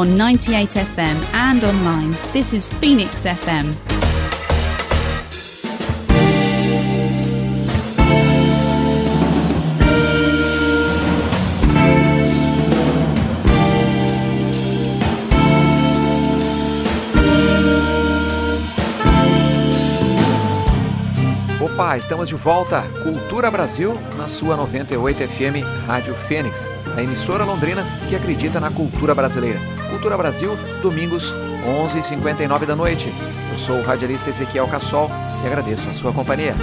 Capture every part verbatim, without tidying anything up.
on ninety-eight F M and online. This is Phoenix F M. Opa, estamos de volta, Cultura Brasil, na sua noventa e oito F M Rádio Fênix, a emissora londrina que acredita na cultura brasileira. Cultura Brasil, domingos, onze e cinquenta e nove da noite. Eu sou o radialista Ezequiel Cassol e agradeço a sua companhia.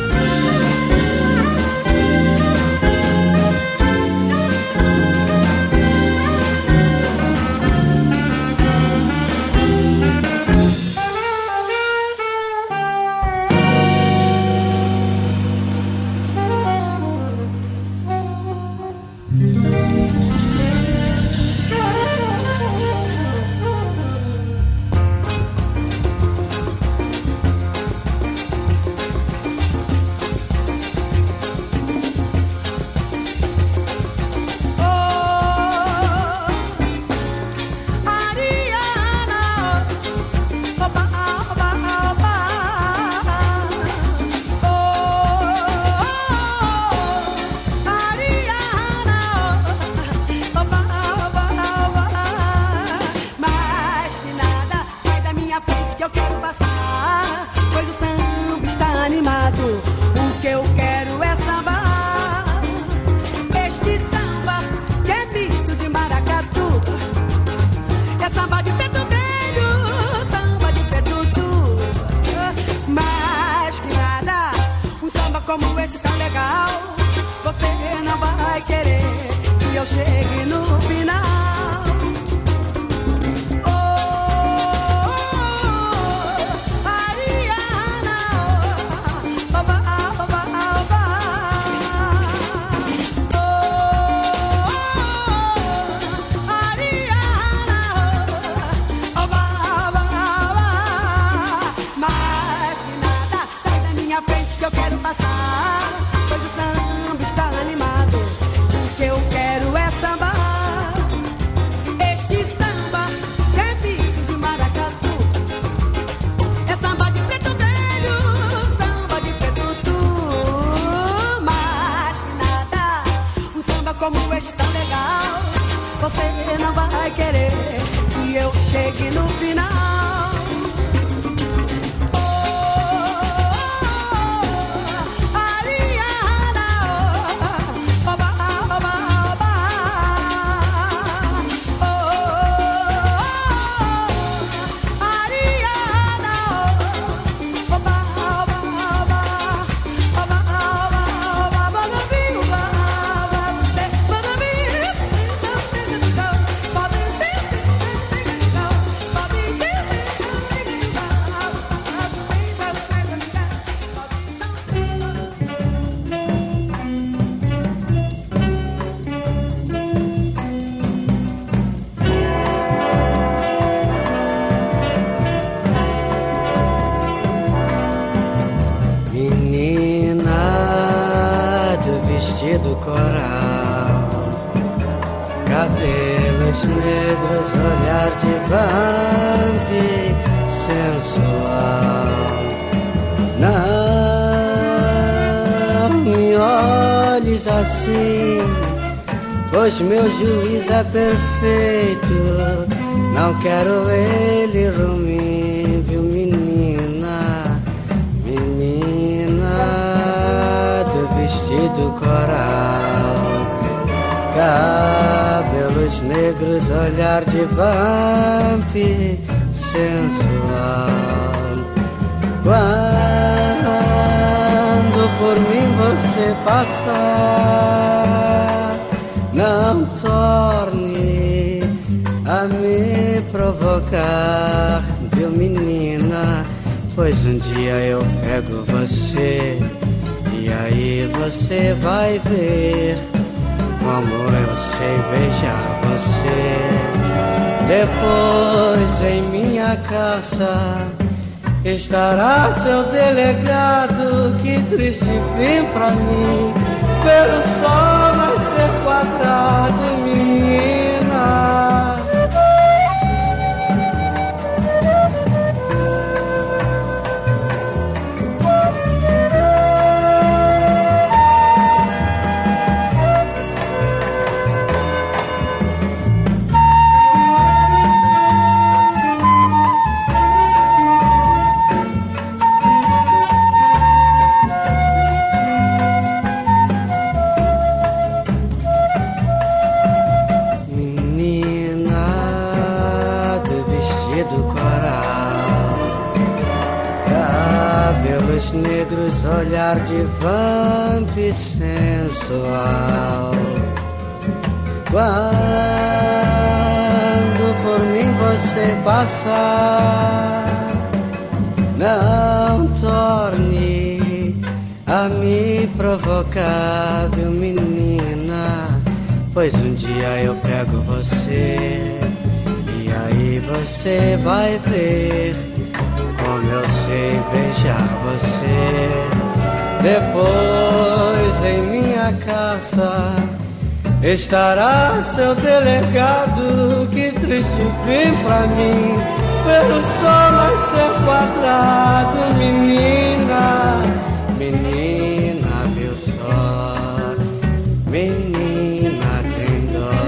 Do coral, cabelos negros, olhar de vamp sensual. Não me olhes assim, pois meu juiz é perfeito. Não quero ele ruim, viu, menina, menina do vestido coral, cabelos negros, olhar de vamp sensual. Quando por mim você passar, não torne a me provocar, viu, menina, pois um dia eu pego você e aí você vai ver como eu sei beijar você. Depois em minha casa estará seu delegado. Que triste fim pra mim, ver o sol nascer quadrado, menina. vidros, olhar de vamp sensual. Quando por mim você passar, não torne a me provocar, viu, menina? Pois um dia eu pego você e aí você vai ver como eu sei beijar você. Depois em minha casa estará seu delegado. Que triste fim pra mim ver o sol nascer quadrado. Menina, menina, viu só, menina tem dó.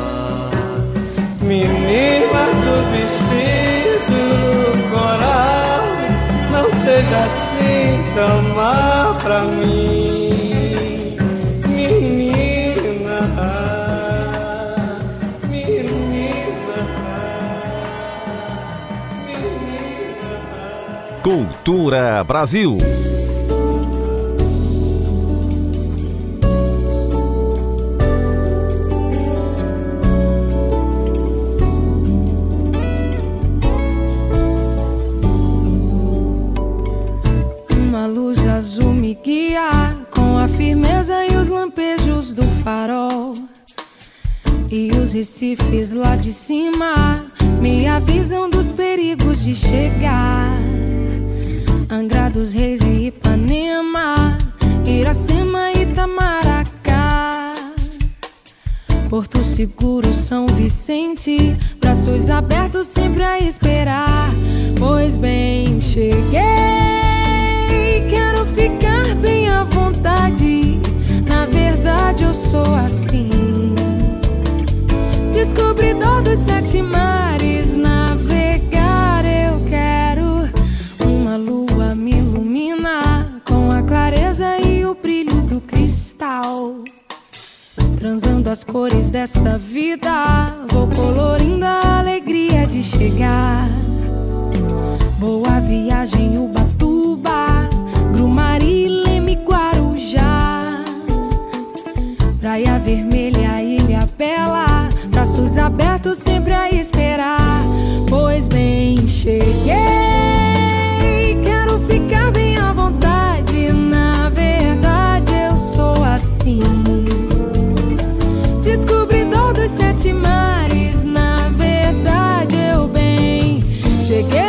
Menina do vestido coral, não seja assim tão má pra mim. Menina, menina, menina. Cultura Brasil. Com a firmeza e os lampejos do farol, e os recifes lá de cima me avisam dos perigos de chegar. Angra dos Reis e Ipanema, Iracema e Itamaracá, Porto Seguro, São Vicente, braços abertos sempre a esperar. Pois bem, cheguei, quero ficar bem à vontade. Na verdade eu sou assim, descobridor dos sete mares. Navegar eu quero, uma lua me ilumina com a clareza e o brilho do cristal. Transando as cores dessa vida, vou colorindo a alegria de chegar. Boa viagem, Ubatuba, Grumari, Leme, Guarujá, Praia Vermelha, Ilha Bela, braços abertos sempre a esperar. Pois bem, cheguei, quero ficar bem à vontade. Na verdade eu sou assim, descobridor dos sete mares. Na verdade eu bem cheguei.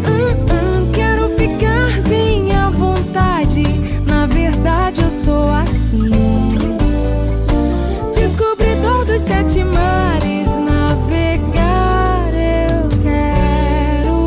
Eu sou assim, descobridor dos sete mares. Navegar eu quero.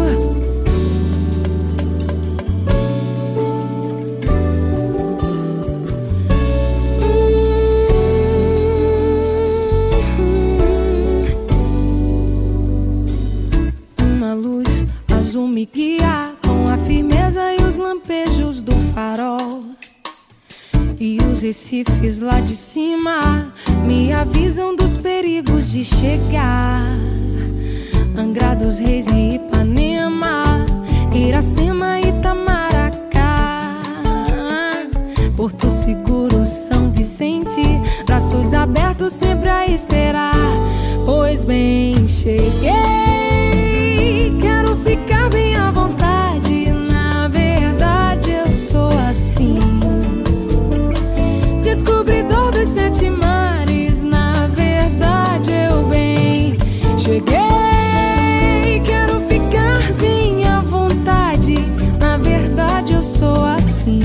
Uma luz azul me guia com a firmeza e os lampejos do farol, e os recifes lá de cima me avisam dos perigos de chegar. Angra dos Reis e Ipanema, Iracema e Itamaracá, Porto Seguro, São Vicente, braços abertos sempre a esperar. Pois bem, cheguei, quero ficar bem à vontade. Na verdade eu sou assim, descobridor dos sete mares. Na verdade eu bem cheguei, quero ficar bem à vontade. Na verdade eu sou assim,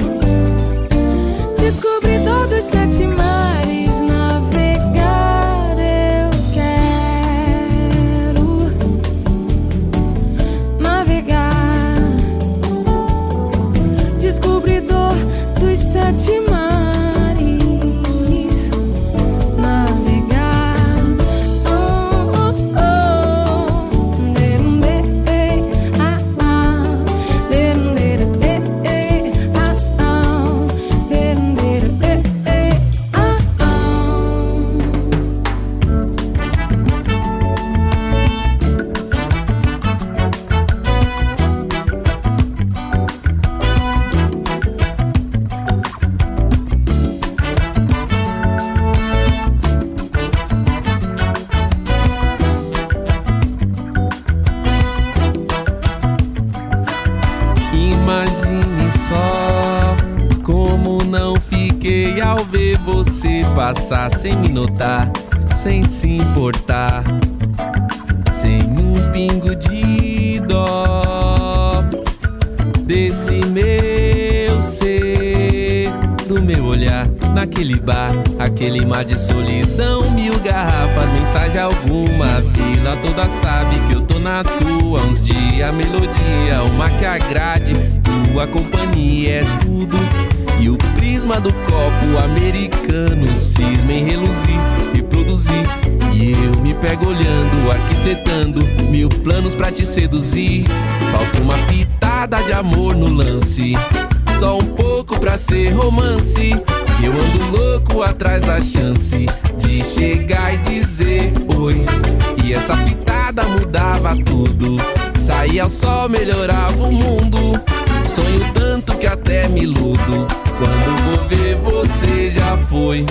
descobridor dos sete mares. Navegar eu quero, navegar, descobridor dos sete mares. fiquei ao ver você passar sem me notar, sem se importar, sem um pingo de dó desse meu ser, do meu olhar naquele bar, aquele mar de solidão, mil garrafas, mensagem alguma, a vila toda sabe que eu tô na tua, uns dias, melodia, uma que agrade, tua companhia é tudo, e o prisma do copo americano cisma em reluzir e produzir, e eu me pego olhando, arquitetando mil planos pra te seduzir, falta uma pitada de amor no lance, só um pouco pra ser romance, eu ando louco atrás da chance de chegar e dizer oi, e essa pitada mudava tudo, saía o sol, melhorava o mundo, sonho tanto que até me iludo, quando vou ver você já foi.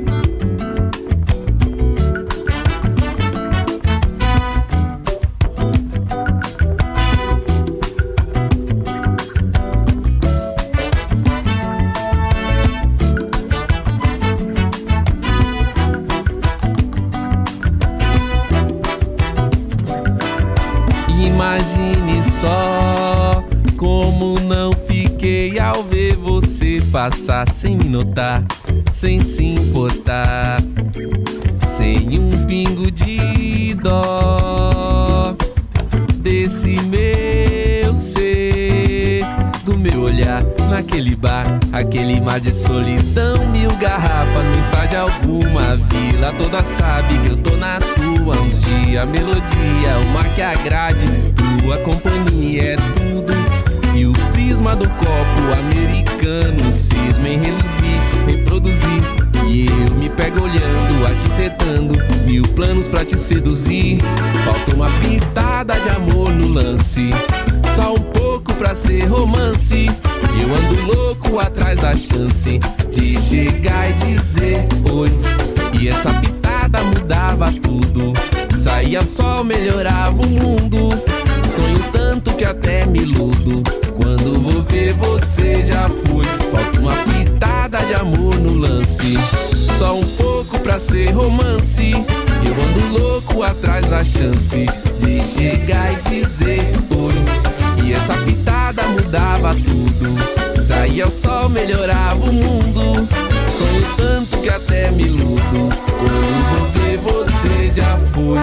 Imagine só como não fiquei ao ver você passar sem me notar, sem se importar, sem um pingo de dó desse meu ser, do meu olhar naquele bar, aquele mar de solidão, mil garrafas, mensagem alguma, a vila toda sabe que eu tô na tua, uns dias, melodia, uma que agrade, tua companhia é tudo, e o prisma do copo americano cisma em reluzir, reproduzir, e eu me pego olhando, arquitetando mil planos pra te seduzir, falta uma pitada de amor no lance, só um pouco pra ser romance, eu ando louco atrás da chance de chegar e dizer oi, e essa pitada mudava tudo, saía sol, melhorava o mundo, sonho tanto que até me iludo, quando vou ver você já foi, falta uma pitada de amor no lance, só um pouco pra ser romance, eu ando louco atrás da chance de chegar e dizer oi, e essa pitada mudava tudo, saía o sol, melhorava o mundo, sonho tanto que até me iludo, quando vou ver você já foi.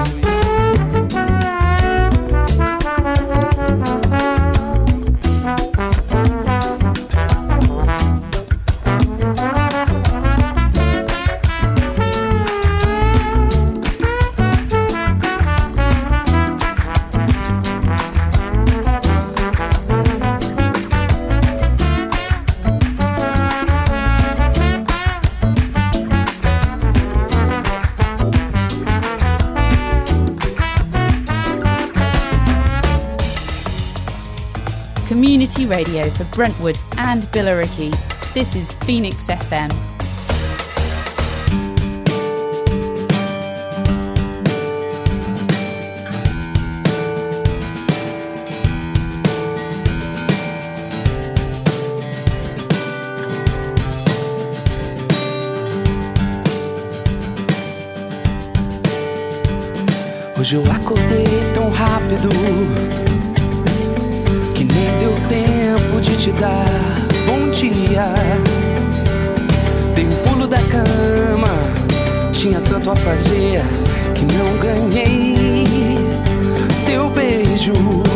Community radio for Brentwood and Billericay. This is Phoenix F M. Hoje eu acordei tão rápido que nem deu tempo de te dar bom dia. Dei um pulo da cama, tinha tanto a fazer que não ganhei teu beijo.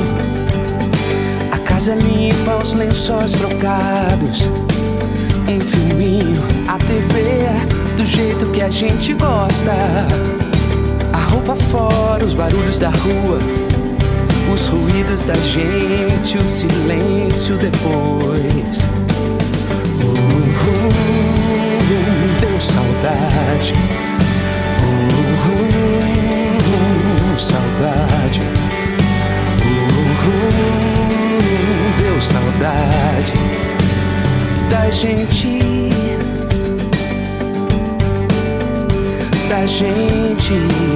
A casa limpa, os lençóis trocados, um filminho, a T V do jeito que a gente gosta. A roupa fora, os barulhos da rua, os ruídos da gente, o silêncio depois. Uh, uh, deu saudade. Uh, uh, saudade. Uh, uh, deu saudade da gente. Da gente,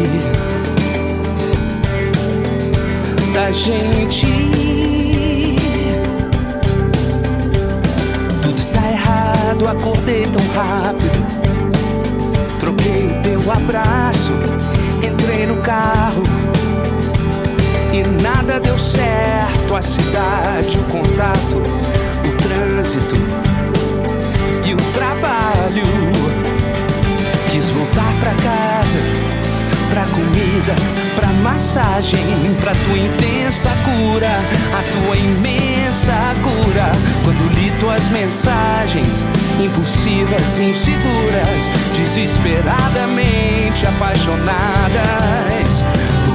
da gente. Tudo está errado madrugada acordei tão rápido. Troquei o teu abraço, entrei no carro e nada deu certo. A cidade, o contato, o trânsito e o trabalho. Quis voltar pra casa, pra comida, pra massagem, pra tua intensa cura, a tua imensa cura. Quando li tuas mensagens, impulsivas, inseguras, desesperadamente apaixonadas. Uh,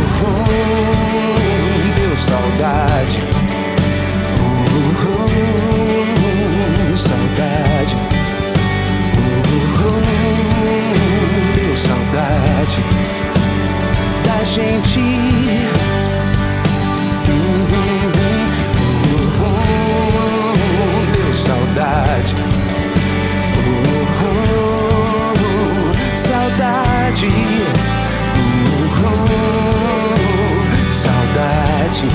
uh, deu saudade. Uh, uh, saudade. Uh, uh, deu saudade da gente. Deu saudade. Saudade. Saudade.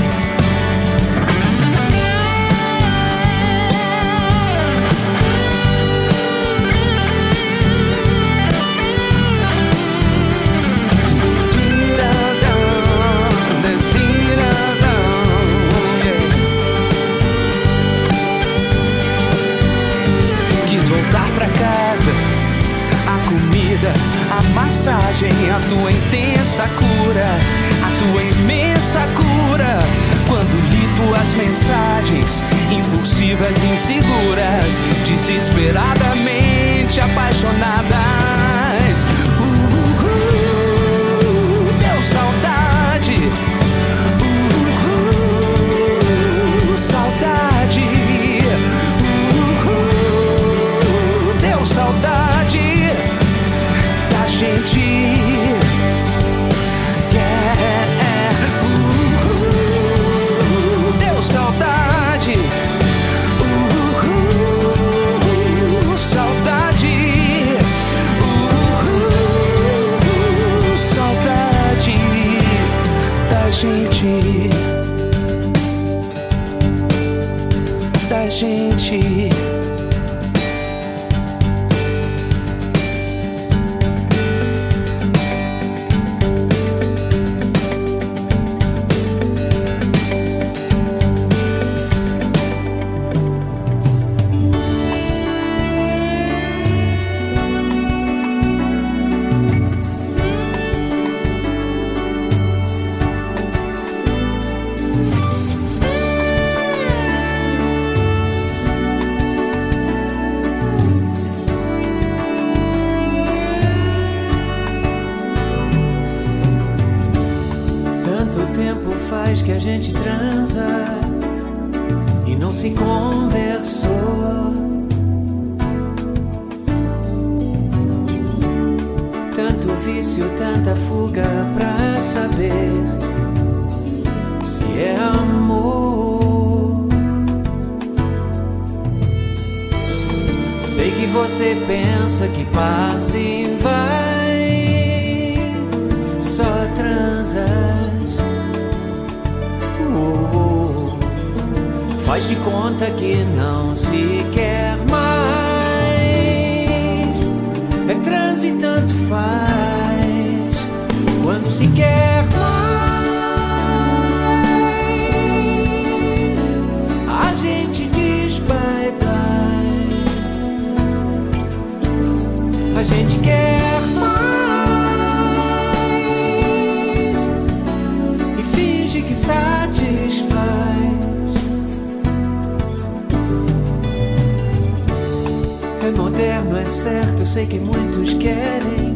A massagem, a tua intensa cura, a tua imensa cura. Quando li tuas mensagens, impulsivas, inseguras, desesperadamente apaixonadas. Uh, uh, deu saudade. Uh, uh, saudade. Uh, uh, deu saudade. Gente, yeah, uh, uh, deu saudade, uh, uh, saudade, uh, uh, saudade da gente, da gente. Que a gente transa e não se conversou. Tanto vício, tanta fuga pra saber se é amor. Sei que você pensa que passa e vai, só transas. Faz de conta que não se quer mais. É transe e tanto faz. Quando se quer mais, a gente diz bye bye. A gente quer mais e finge que satisfaz. É moderno, é certo, eu sei que muitos querem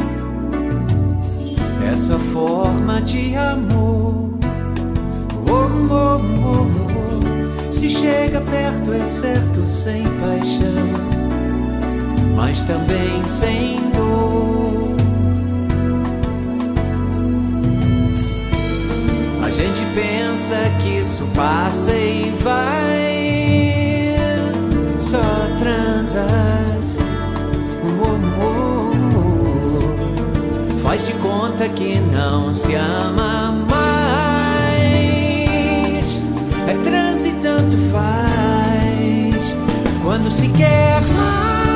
essa forma de amor. Oh, oh, oh, oh. Se chega perto, é certo, sem paixão, mas também sem dor. A gente pensa que isso passa e vai, só transas. Oh, oh, oh. Faz de conta que não se ama mais. É transe e tanto faz. Quando se quer mais,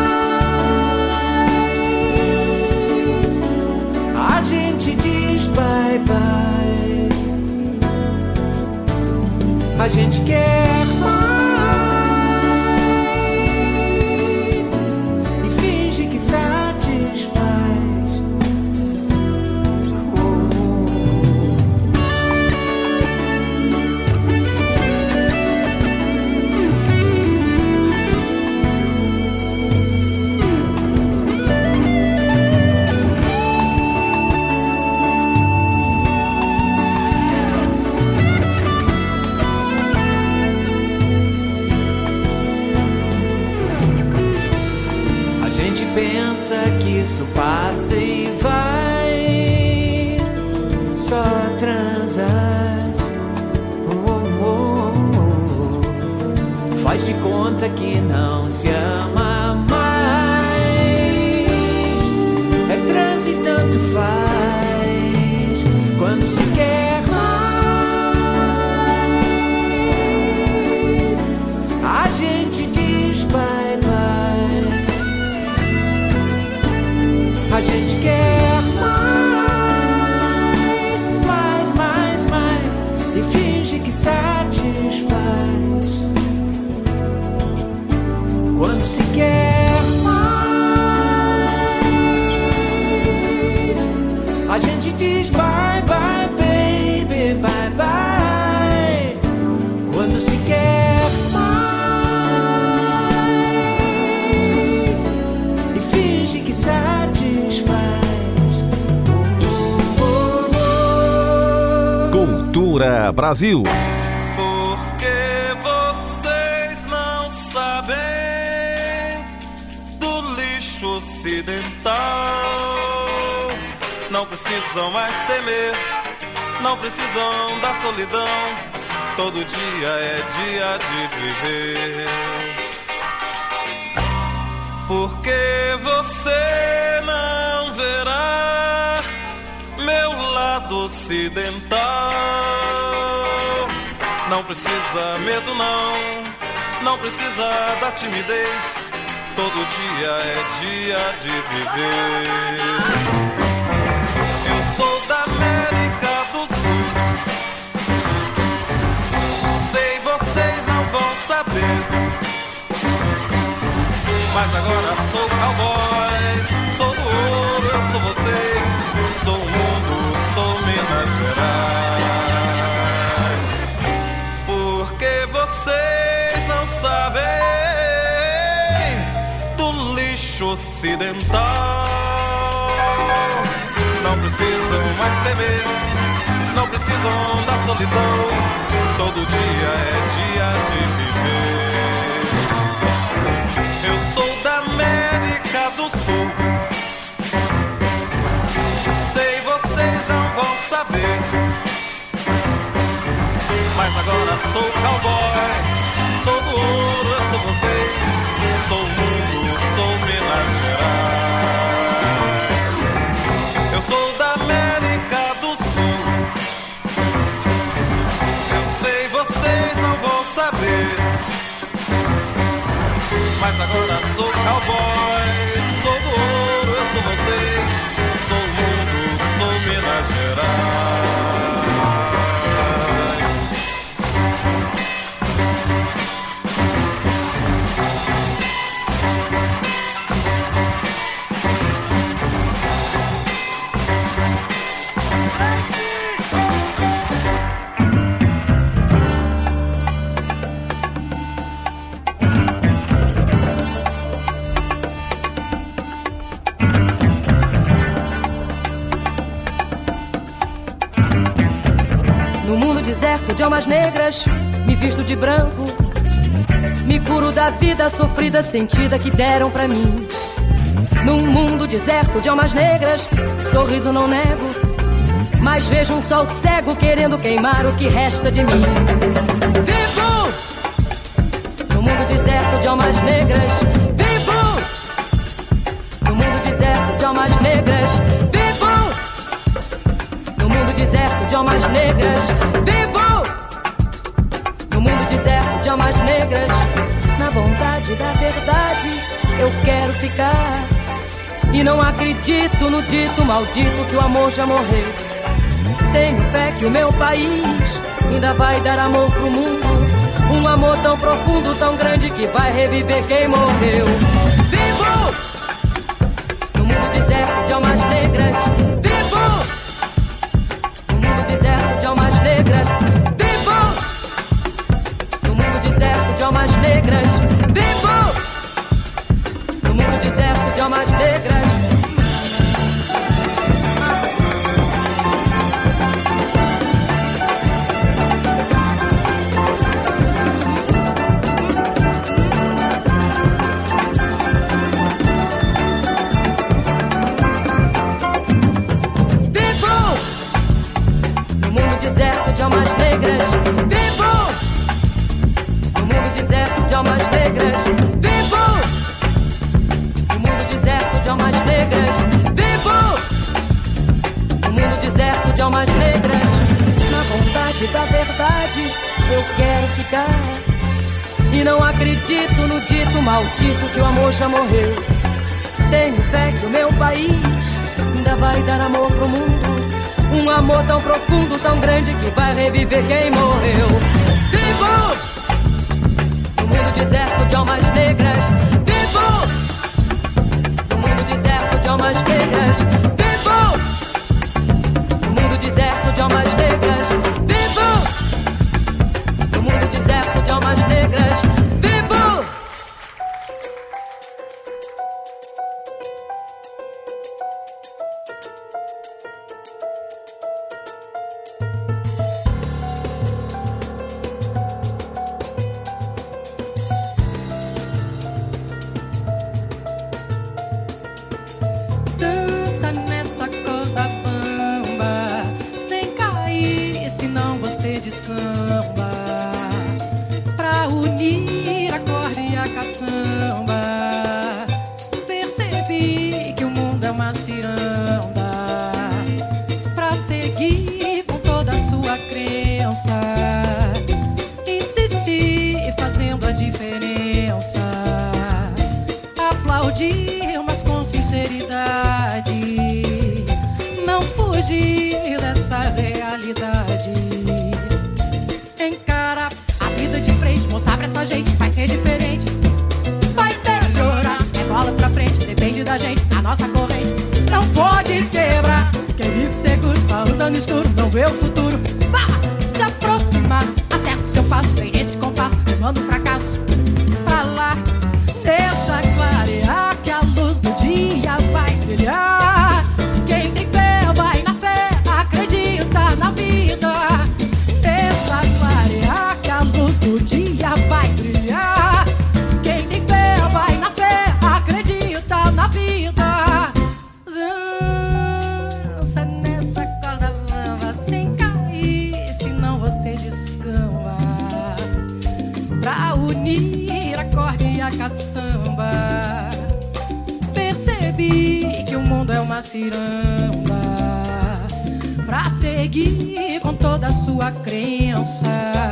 A gente quer mais e finge que satisfaz. Pensa que isso passa e vai, só transas. Oh, oh, oh. Faz de conta que não se ama mais. É transe, tanto faz. Quando se quer mais, a gente diz bye bye. A gente quer mais, mais, mais, mais e finge que satisfaz. Quando se quer mais, a gente diz bye, bye, baby, bye, bye. Quando se quer mais e finge que satisfaz. Cultura Brasil. Porque vocês não sabem do lixo ocidental. Não precisam mais temer, não precisam da solidão. Todo dia é dia de viver. Porque você não verá meu lado ocidental. Não precisa medo não, não precisa da timidez. Todo dia é dia de viver. Eu sou da América do Sul. Sei, vocês não vão saber, mas agora sou cowboy, sou do ouro, eu sou vocês. Sou o mundo, sou Minas Gerais. Porque vocês não sabem do lixo ocidental. Não precisam mais temer, não precisam da solidão. Todo dia é dia de viver. Eu sou da América do Sul. Sei, vocês não vão saber, mas agora sou cowboy, sou do ouro, eu sou vocês. Sou o mundo, sou Minas Gerais. Eu sou da América do Sul. Eu sei, vocês não vão saber, mas agora sou cowboy, sou do ouro, eu sou vocês. Sou o mundo, sou Minas Gerais. Deserto de almas negras, me visto de branco, me curo da vida sofrida, sentida que deram pra mim. Num mundo deserto de almas negras, sorriso não nego, mas vejo um sol cego querendo queimar o que resta de mim. Vivo! No mundo deserto de almas negras, vivo! No mundo deserto de almas negras, vivo! No mundo deserto de almas negras, vivo! No mundo deserto de almas negras, na vontade da verdade, eu quero ficar. E não acredito no dito maldito que o amor já morreu. Tenho fé que o meu país ainda vai dar amor pro mundo. Um amor tão profundo, tão grande, que vai reviver quem morreu. Vivo no mundo deserto de almas negras. Vivo no mundo deserto de almas negras. Vivo no mundo deserto de almas negras. Vivo no mundo deserto de almas negras. De almas negras, vivo no mundo deserto de almas negras, vivo no mundo deserto de almas negras, vivo no mundo deserto de almas negras. Na vontade da verdade eu quero ficar, e não acredito no dito maldito que o amor já morreu. Tenho fé que o meu país ainda vai dar amor pro mundo. Um amor tão profundo, tão grande, que vai reviver quem morreu. Vivo no mundo deserto de almas negras. Vivo no mundo deserto de almas negras. Vivo no mundo deserto de almas negras. Vivo no mundo deserto de almas negras. Vivo. Descamba pra unir a corda e a caçamba. Percebi que o mundo é uma ciranda pra seguir com toda a sua crença. Insistir fazendo a diferença. Aplaudir, mas com sinceridade. Não fugir dessa realidade. Encara a vida de frente, mostrar pra essa gente vai ser diferente. Vai melhorar, é bola pra frente, depende da gente, a nossa corrente não pode quebrar. Quem vive seguro, só anda no escuro, não vê o futuro. Vá se aproximar, acerta o seu passo, vem nesse compasso, manda um fracasso pra lá. Deixa clarear que a luz do dia vai brilhar. Quem tem fé vai na fé, acredita na vida. Deixa clarear que a luz do dia vai brilhar. Quem tem fé vai na fé, acredita na vida. Dança nessa corda bamba sem cair, senão você descamba. Pra unir a corda e a caçamba. Percebi que o mundo é uma ciranda pra seguir com toda a sua crença.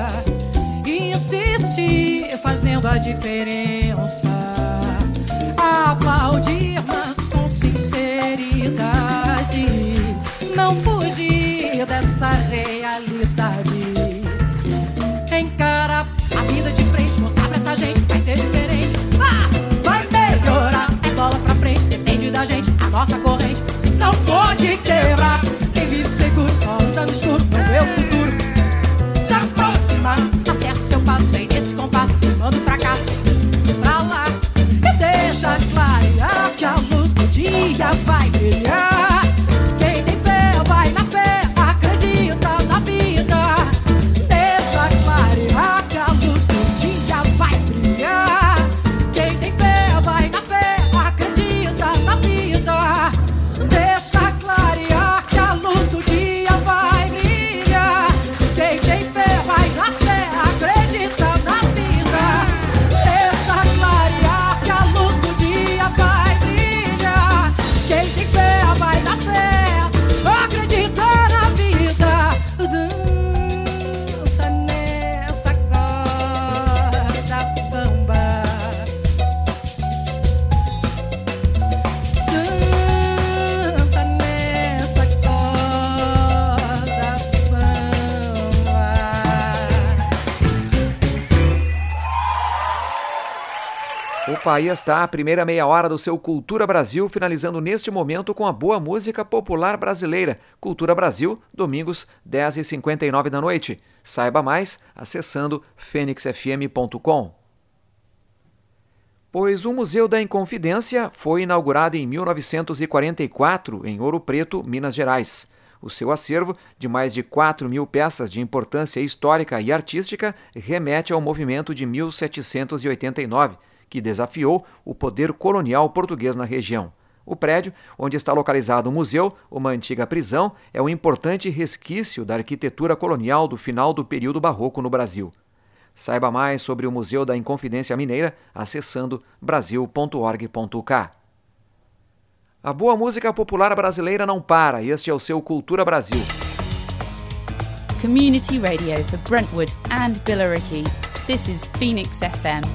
Insistir fazendo a diferença. Aplaudir, mas com sinceridade. Não fugir dessa realidade. Encara a vida de frente, mostrar pra essa gente vai ser diferente. Ah, vai melhorar, é bola pra frente, depende da gente, a nossa corrente não pode quebrar. Quem vive seguro, só anda no escuro, não vê o futuro. Se aproximar, acerta o seu passo, vem nesse compasso, manda um fracasso pra lá. E deixa clarear que a luz do dia vai brilhar. Quem tem fé vai na fé, acredita na vida. Deixa clarear que a luz do dia vai brilhar. Quem tem fé vai na fé, acredita na vida. Deixa clarear que a luz do dia vai brilhar. Quem tem fé vai na fé, acredita na vida. Deixa clarear que a luz do dia Opa, aí está a primeira meia hora do seu Cultura Brasil, finalizando neste momento com a boa música popular brasileira. Cultura Brasil, domingos, dez e cinquenta e nove da noite. Saiba mais acessando fênix f m ponto com. Pois o Museu da Inconfidência foi inaugurado em mil novecentos e quarenta e quatro, em Ouro Preto, Minas Gerais. O seu acervo, de mais de quatro mil peças de importância histórica e artística, remete ao movimento de mil setecentos e oitenta e nove, que desafiou o poder colonial português na região. O prédio, onde está localizado o museu, uma antiga prisão, é um importante resquício da arquitetura colonial do final do período barroco no Brasil. Saiba mais sobre o Museu da Inconfidência Mineira acessando brasil ponto org ponto k. A boa música popular brasileira não para, e este é o seu Cultura Brasil. Community Radio for Brentwood and Billericay. This is Phoenix F M.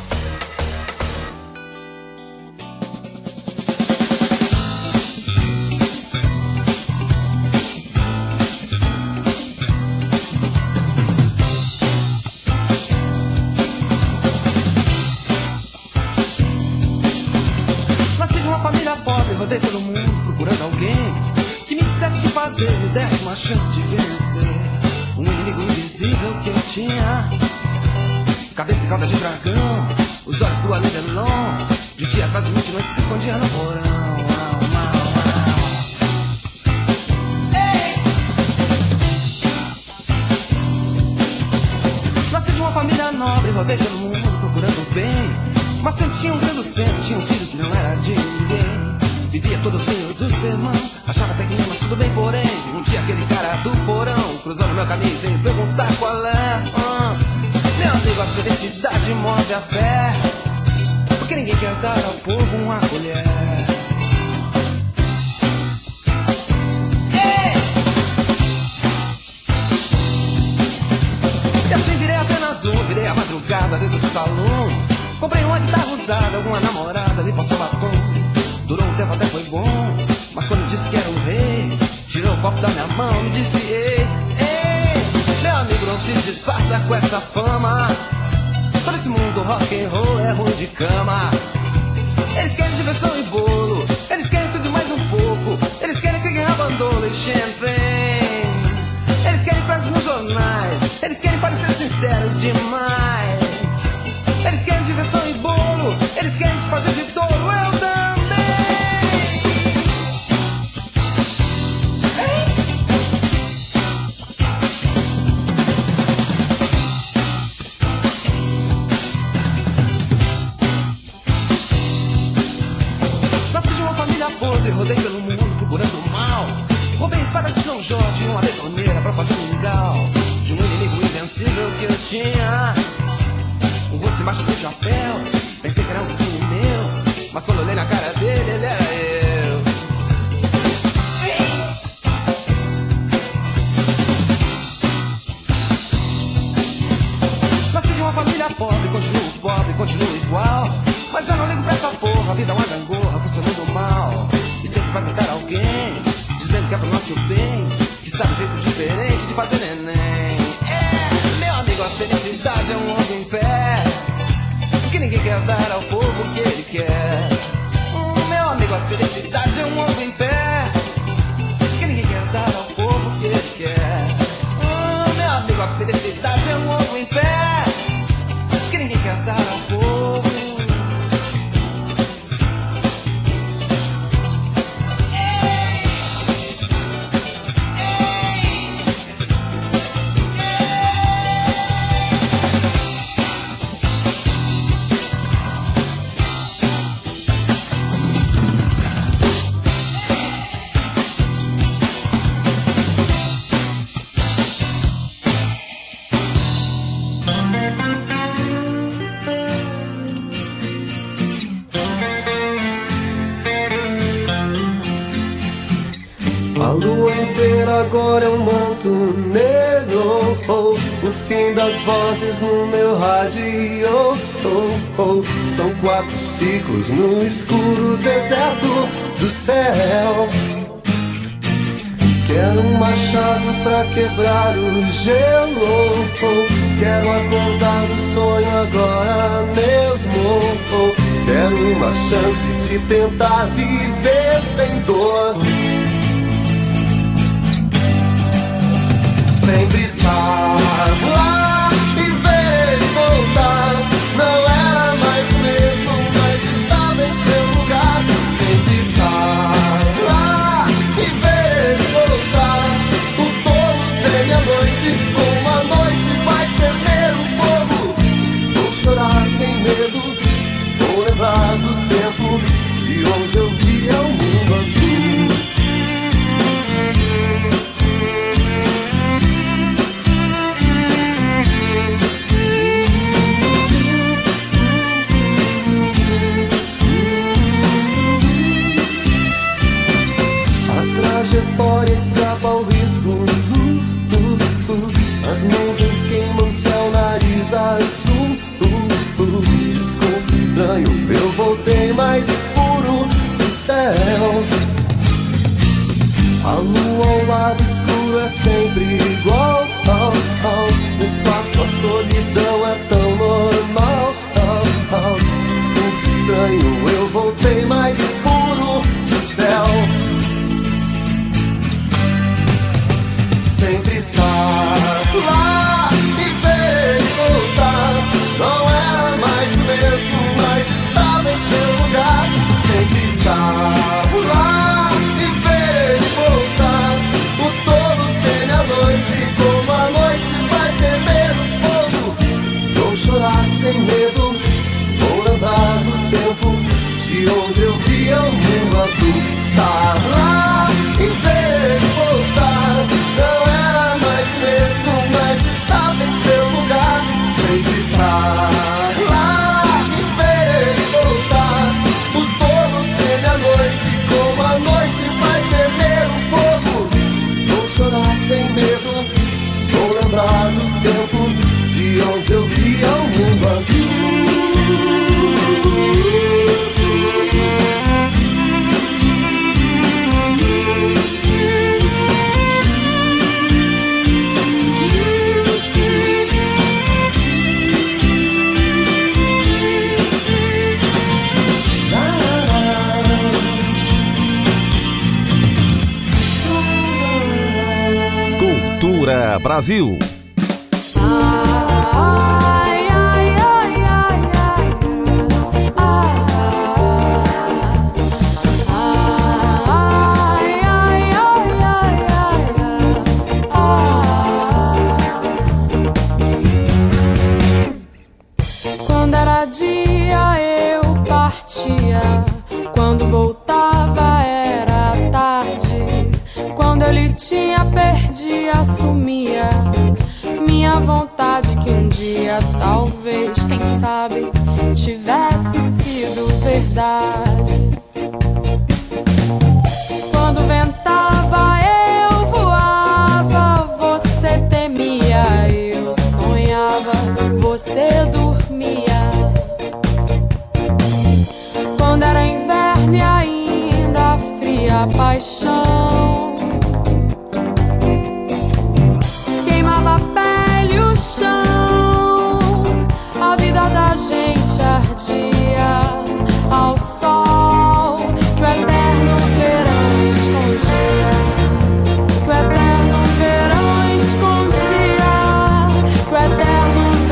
Rodei pelo mundo procurando alguém que me dissesse o que fazer, me desse uma chance de vencer um inimigo invisível que eu tinha. Cabeça e cauda de dragão, os olhos do Alain Delon, de dia atrás de noite, noite se escondia no porão. Uau, uau, uau. Ei! Nasci de uma família nobre, rodei pelo mundo procurando o bem, mas sempre tinha um grande centro, tinha um filho que não era de ninguém. Vivia todo fim do sermão, achava até que não, mas tudo bem, porém um dia aquele cara do porão cruzando meu caminho e veio perguntar qual é. ah, Meu amigo, a felicidade move a fé, porque ninguém quer dar ao povo uma colher. Ei! E assim virei apenas um, virei a madrugada dentro do salão. Comprei uma guitarra usada, alguma namorada me passou batom. Durou um tempo, até foi bom, mas quando disse que era o rei, tirou o copo da minha mão, me disse: ei, ei, meu amigo, não se disfarça com essa fama. Todo esse mundo rock and roll é ruim de cama. Eles querem diversão e bolo, eles querem tudo e mais um pouco. Eles querem que ganhe bandolo e champanhe. Eles querem frases nos jornais, eles querem parecer sinceros demais. Eles querem diversão e bolo, eles querem te fazer de tolo. Eu também. Podre, rodei pelo mundo procurando o mal. Roubei a espada de São Jorge e uma betoneira pra fazer um mingau de um inimigo invencível que eu tinha. Um rosto embaixo do chapéu, pensei que era um vizinho meu, mas quando olhei na cara dele, ele era eu. Nasci de uma família pobre, continuo pobre, continuo igual, mas já não ligo pra essa porra, a vida é uma gangorra, funcionando mal. E sempre vai pintar alguém, dizendo que é pro nosso bem, que sabe um jeito diferente de fazer neném. É, meu amigo, a felicidade é um homem em pé, que ninguém quer dar ao povo o que ele quer. Meu amigo, a felicidade é um homem em pé, que ninguém quer dar ao povo o que ele quer. Meu amigo, a felicidade é um homem em pé, que ninguém quer dar ao povo. A lua inteira agora é um manto negro, oh, o fim das vozes no meu rádio, oh, oh. São quatro ciclos no escuro deserto do céu. Quero um machado pra quebrar o gelo, oh. Quero acordar do sonho agora mesmo, oh. Quero uma chance de tentar viver sem dor. Sempre estar lá e ver ele voltar. Não era mais o mesmo, mas estava em seu lugar. Sempre estar lá e ver ele voltar. O tolo tem a noite, como a noite vai tremer o fogo. Vou chorar sem medo, vou lembrar do tempo de onde eu via o mundo azul. Trajetória escapa ao risco. uh, uh, uh. As nuvens queimam céu, nariz azul. uh, uh. Desculpe estranho, eu voltei mais puro do céu. A lua ao lado escuro é sempre igual. oh, oh. No espaço a solidão é tão normal. oh, oh. Desculpe estranho, eu voltei mais puro do céu. Sempre estar lá e ver ele voltar. Não era mais o mesmo, mas estava em seu lugar. Sempre estar lá e ver ele voltar. O tolo teme a noite, como a noite vai temer o fogo. Vou chorar sem medo, vou lembrar do tempo de onde eu via o mundo azul. Estar lá e ver ele voltar. Não era mais mesmo, mas estava em seu lugar. Sempre estar lá e ver ele voltar. O tolo teme a noite, como a noite vai temer o fogo. Vou chorar sem medo, vou lembrar do tempo de onde eu via o mundo azul. Cultura Brasil. Ai, ai, ai, ai, ai. Ai, ai, ai, ai, ai. Quando era dia eu partia, quando voltava era tarde. Quando ele tinha perdi, assumia minha vontade que um dia, talvez, quem sabe, tivesse sido verdade. Quando ventava eu voava, você temia, eu sonhava, você dormia. Quando era inverno e ainda fria paixão queimava a pele, o chão, a vida da gente ardia ao sol que o eterno verão escondia, que o eterno verão escondia, que o eterno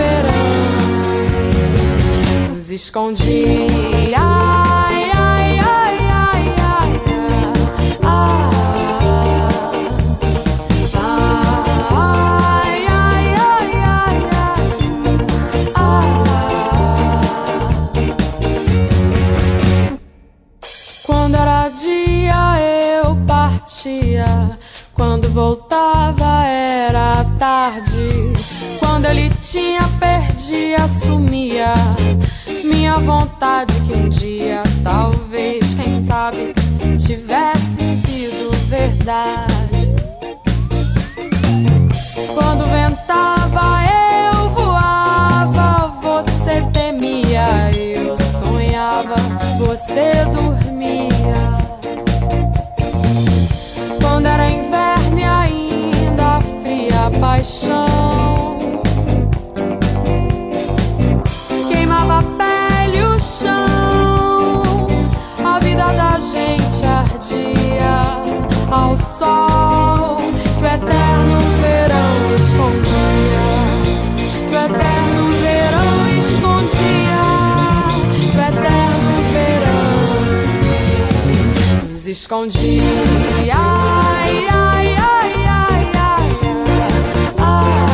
verão nos escondia. Ai, ai, ai, ai, ai, ai. Quando voltava era tarde. Quando ele tinha perdi, assumia minha vontade que um dia, talvez, quem sabe, tivesse sido verdade. Quando ventava eu voava, você temia, eu sonhava, você dormia. Quando era inverno e ainda fria paixão queimava a pele, o chão, escondi. Ai, ai, ai, ai, ai, ai.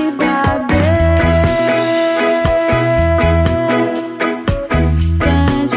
Cante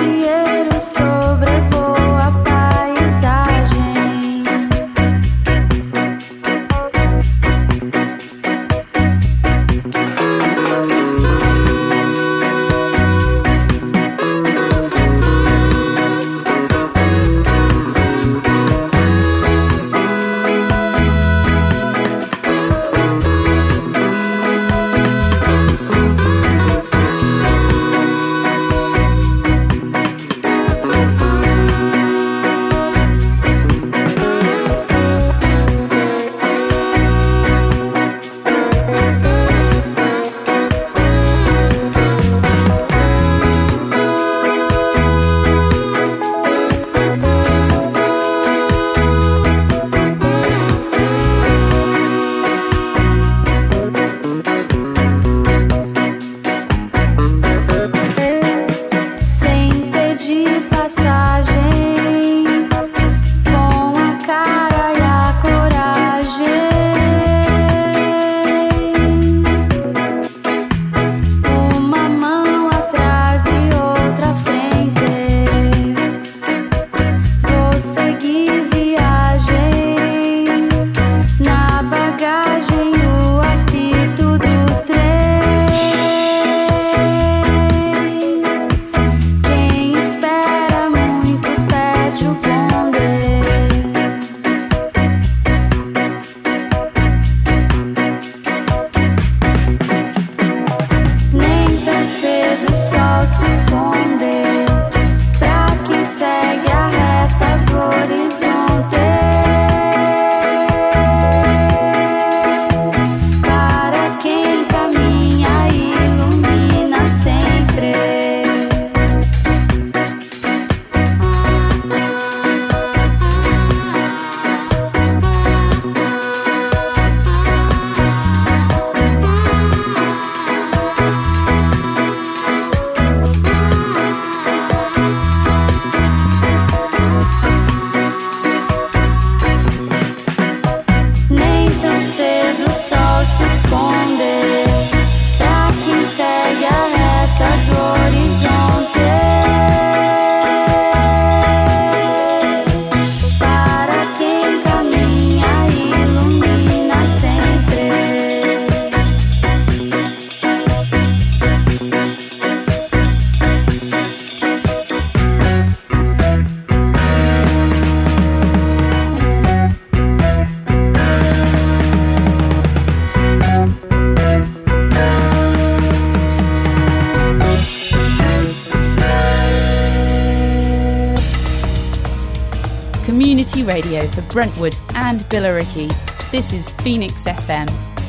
community radio for Brentwood and Billericay. This is Phoenix F M.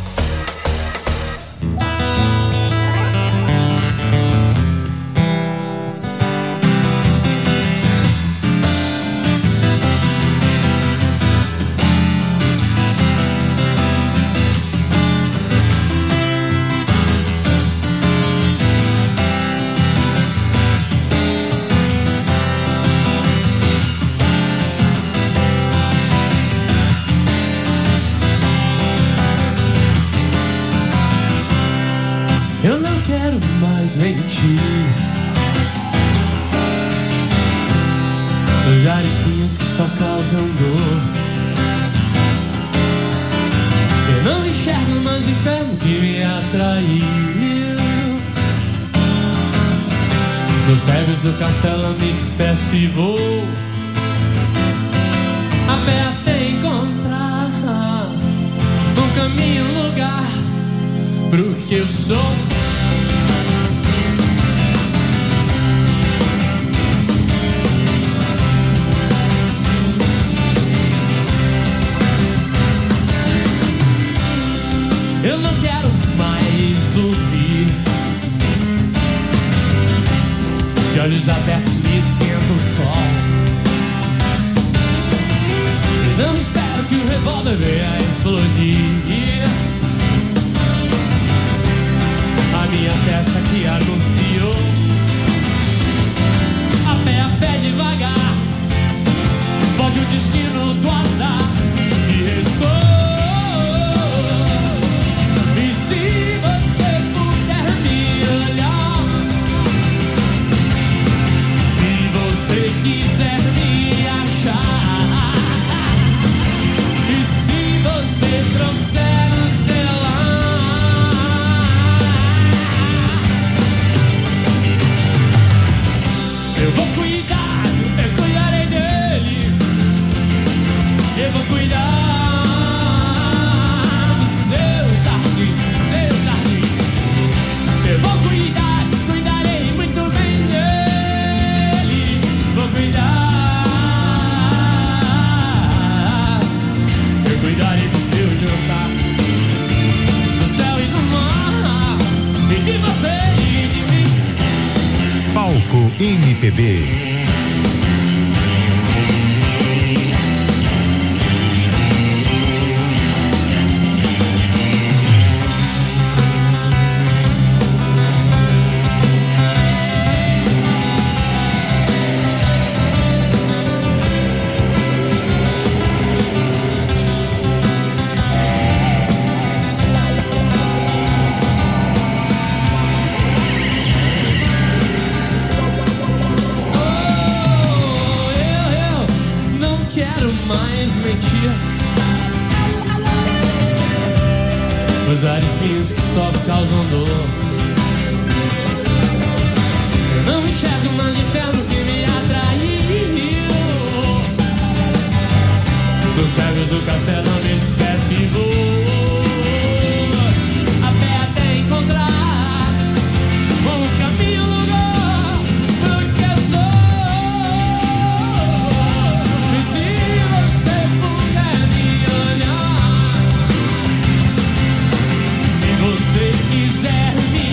Usar espinhos que só causam dor. Eu não enxergo mais o inferno que me atraiu. Dos cegos do castelo eu me despeço e vou a pé até encontrar um caminho, um lugar pro que eu sou. Eu não quero mais dormir. De olhos abertos me esquenta o sol. E não espero que o revólver venha explodir a minha testa que anunciou a pé, a pé devagar. Pode o destino do azar me expor. Se você puder me olhar, se você quiser me achar, e se você trouxer o celular, eu vou cuidar, eu cuidarei dele, eu vou cuidar. Eu vou cuidar, cuidarei muito bem dele. Vou cuidar. Eu cuidarei do seu jantar, do céu e do mar, e de você e de mim. Palco M P B. Usar espinhos que só causam dor. Eu não enxergo mais o inferno que me atraiu. Dos cegos do castelo eu me despeço e vou a pé até encontrar um caminho, um lugar pro que eu sou. E se você puder me olhar, se você quiser me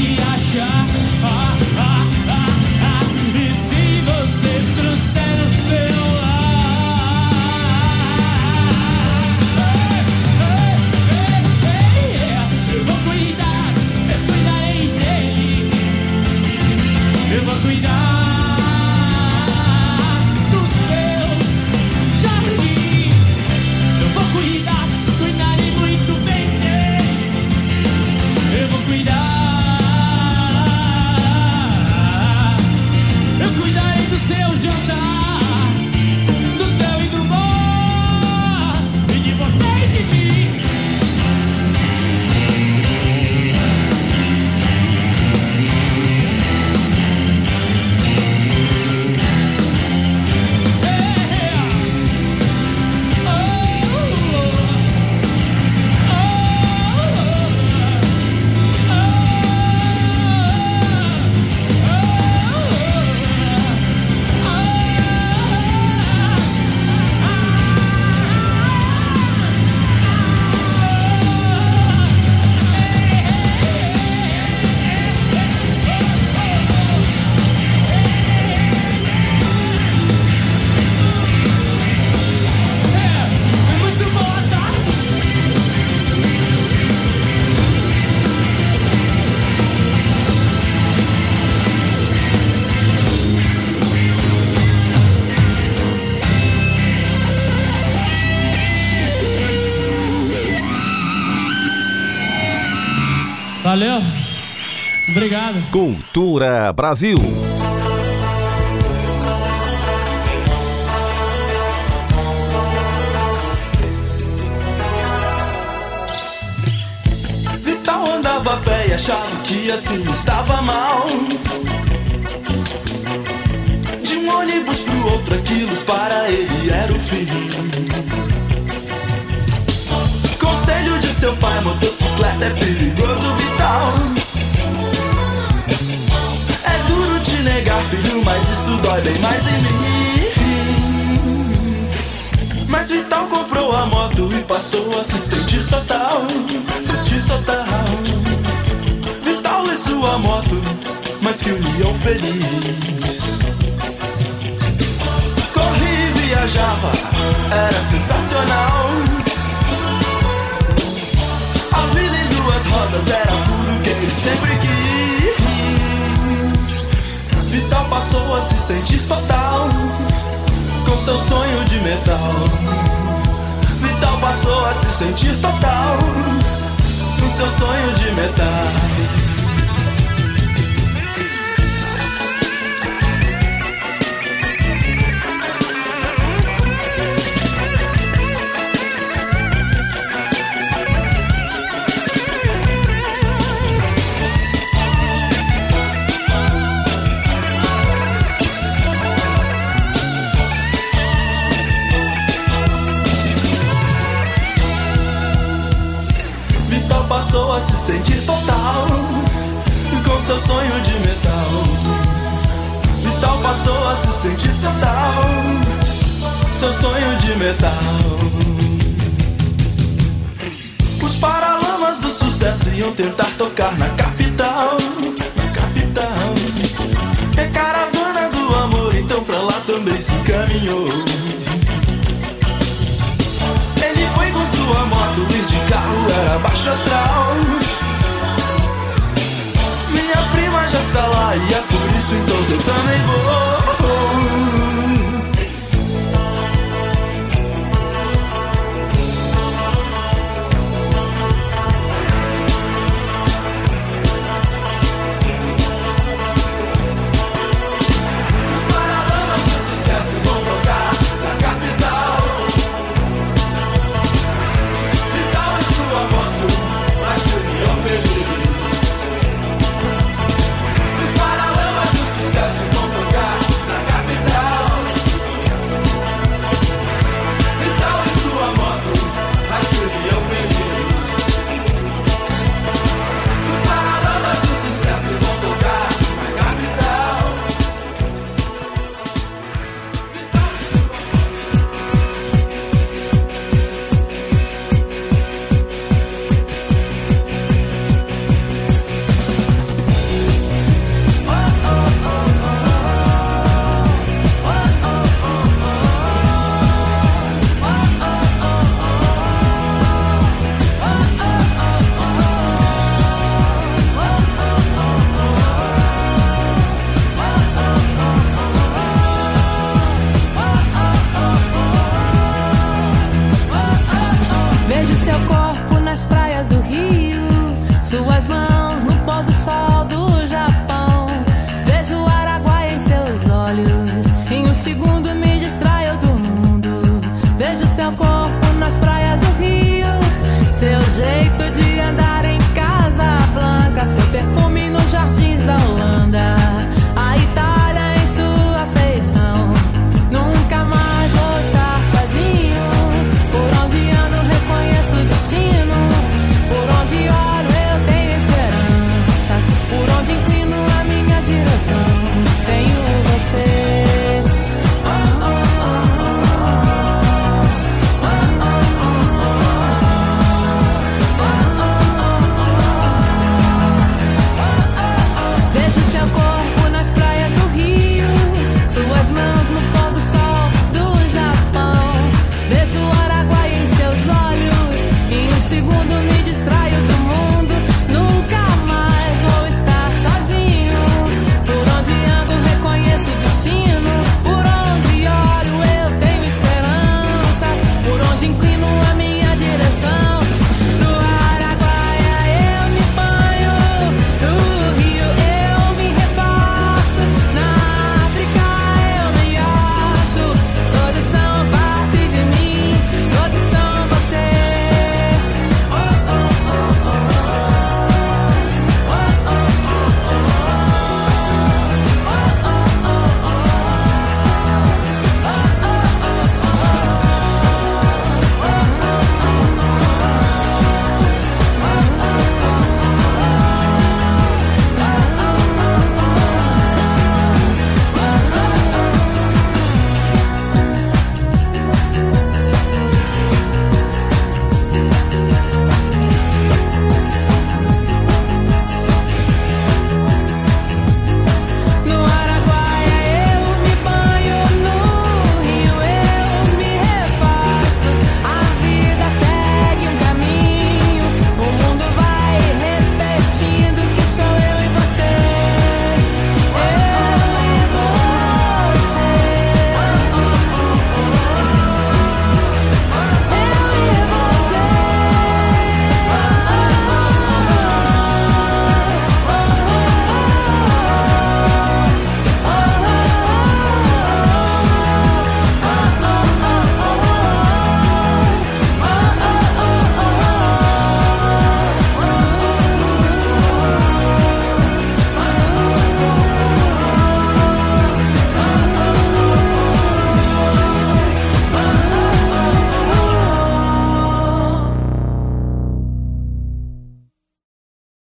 Valeu. Obrigado. Cultura Brasil. Vital andava a pé e achava que assim estava mal. De um ônibus pro outro, aquilo para ele era o fim. Conselho de seu pai, motocicleta é perigoso, Vital. É duro te negar, filho, mas isso dói bem mais em mim. Mas Vital comprou a moto e passou a se sentir total, sentir total. Vital e sua moto, mas que união feliz. Corria e viajava, era sensacional. A vida em duas rodas era tudo que ele sempre quis. Vital passou a se sentir total, com seu sonho de metal. Vital passou a se sentir total, com seu sonho de metal. Passou a se sentir total, com seu sonho de metal. Vital passou a se sentir total, seu sonho de metal. Os paralamas do sucesso iam tentar tocar na capital, na capital. É caravana do amor, então pra lá também se encaminhou. Ele foi com sua moto, ir de carro era baixo astral. Minha prima já está lá e é por isso então eu também vou.